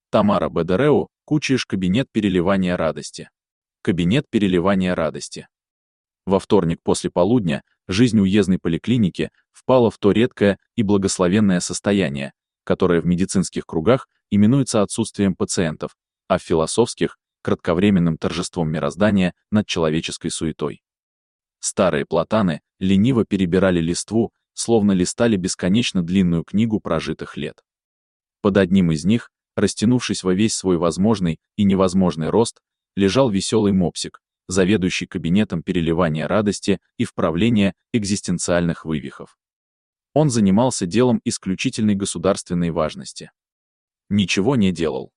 Тамара Бедереу, Кучиш, кабинет переливания радости. Кабинет переливания радости. Во вторник после полудня жизнь уездной поликлиники впала в то редкое и благословенное состояние, которое в медицинских кругах именуется отсутствием пациентов, а в философских — кратковременным торжеством мироздания над человеческой суетой. Старые платаны лениво перебирали листву, словно листали бесконечно длинную книгу прожитых лет. Под одним из них, растянувшись во весь свой возможный и невозможный рост, лежал веселый мопсик, заведующий кабинетом переливания радости и вправления экзистенциальных вывихов. Он занимался делом исключительной государственной важности. Ничего не делал.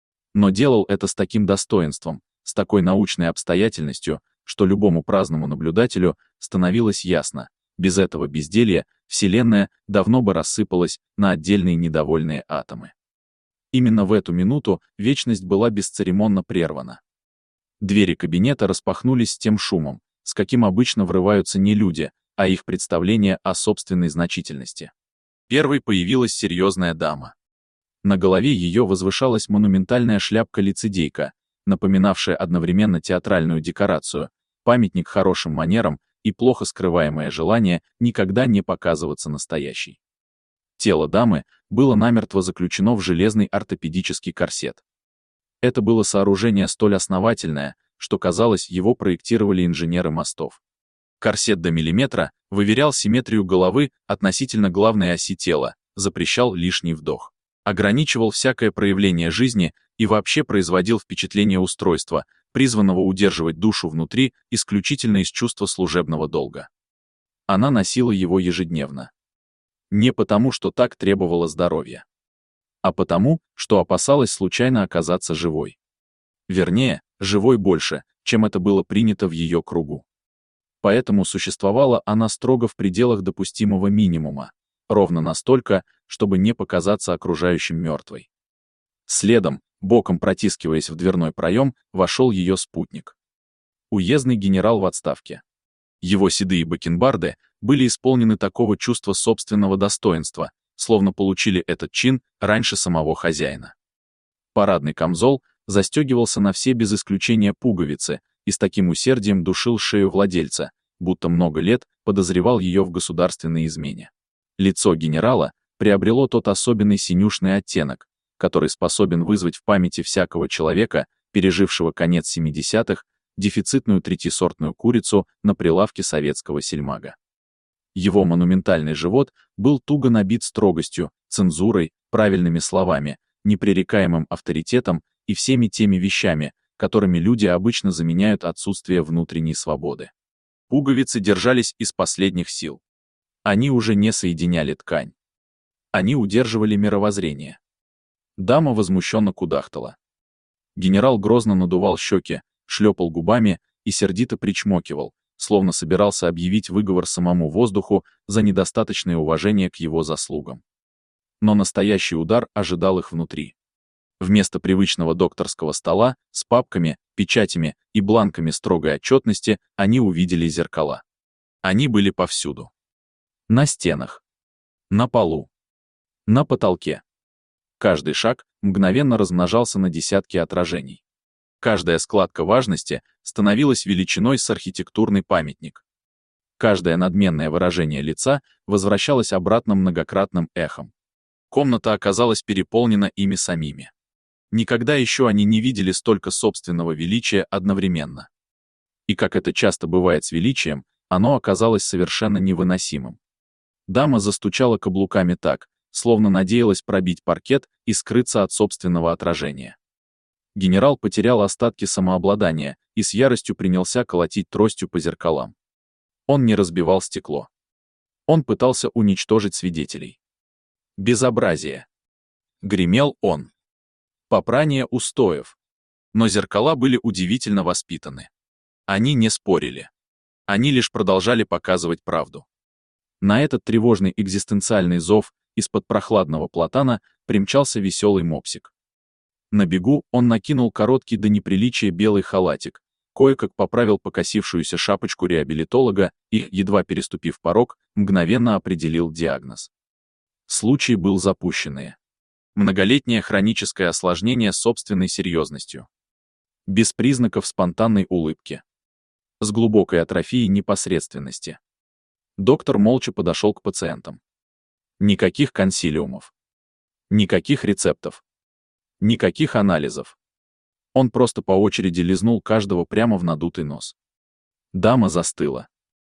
Но делал это с таким достоинством, с такой научной обстоятельностью, что любому праздному наблюдателю становилось ясно, без этого безделья Вселенная давно бы рассыпалась на отдельные недовольные атомы. Именно в эту минуту вечность была бесцеремонно прервана. Двери кабинета распахнулись с тем шумом, с каким обычно врываются не люди, а их представление о собственной значительности. Первой появилась серьезная дама. На голове ее возвышалась монументальная шляпка-лицедейка, напоминавшая одновременно театральную декорацию, памятник хорошим манерам и плохо скрываемое желание никогда не показываться настоящей. Тело дамы было намертво заключено в железный ортопедический корсет. Это было сооружение столь основательное, что, казалось, его проектировали инженеры мостов. Корсет до миллиметра выверял симметрию головы относительно главной оси тела, запрещал лишний вдох, ограничивал всякое проявление жизни и вообще производил впечатление устройства, призванного удерживать душу внутри исключительно из чувства служебного долга. Она носила его ежедневно. Не потому, что так требовало здоровья, а потому, что опасалась случайно оказаться живой. Вернее, живой больше, чем это было принято в ее кругу. Поэтому существовала она строго в пределах допустимого минимума, ровно настолько, чтобы не показаться окружающим мертвой. Следом, боком протискиваясь в дверной проем, вошел ее спутник. Уездный генерал в отставке. Его седые бакенбарды были исполнены такого чувства собственного достоинства, словно получили этот чин раньше самого хозяина. Парадный камзол застегивался на все без исключения пуговицы и с таким усердием душил шею владельца, будто много лет подозревал ее в государственной измене. Лицо генерала приобрело тот особенный синюшный оттенок, который способен вызвать в памяти всякого человека, пережившего конец 70-х, дефицитную третьесортную курицу на прилавке советского сельмага. Его монументальный живот был туго набит строгостью, цензурой, правильными словами, непререкаемым авторитетом и всеми теми вещами, которыми люди обычно заменяют отсутствие внутренней свободы. Пуговицы держались из последних сил. Они уже не соединяли ткань. Они удерживали мировоззрение. Дама возмущенно кудахтала. Генерал грозно надувал щеки, шлепал губами и сердито причмокивал, словно собирался объявить выговор самому воздуху за недостаточное уважение к его заслугам. Но настоящий удар ожидал их внутри. Вместо привычного докторского стола с папками, печатями и бланками строгой отчетности они увидели зеркала. Они были повсюду. На стенах. На полу. На потолке. Каждый шаг мгновенно размножался на десятки отражений. Каждая складка важности становилась величиной с архитектурный памятник. Каждое надменное выражение лица возвращалось обратно многократным эхом. Комната оказалась переполнена ими самими. Никогда еще они не видели столько собственного величия одновременно. И как это часто бывает с величием, оно оказалось совершенно невыносимым. Дама застучала каблуками так, словно надеялась пробить паркет и скрыться от собственного отражения. Генерал потерял остатки самообладания и с яростью принялся колотить тростью по зеркалам. Он не разбивал стекло. Он пытался уничтожить свидетелей. Безобразие. Гремел он. Попрание устоев. Но зеркала были удивительно воспитаны. Они не спорили. Они лишь продолжали показывать правду. На этот тревожный экзистенциальный зов из-под прохладного платана примчался веселый мопсик. На бегу он накинул короткий до неприличия белый халатик, кое-как поправил покосившуюся шапочку реабилитолога и, едва переступив порог, мгновенно определил диагноз. Случай был запущенный. Многолетнее хроническое осложнение с собственной серьезностью. Без признаков спонтанной улыбки. С глубокой атрофией непосредственности. Доктор молча подошел к пациентам. Никаких консилиумов. Никаких рецептов. Никаких анализов. Он просто по очереди лизнул каждого прямо в надутый нос. Дама застыла.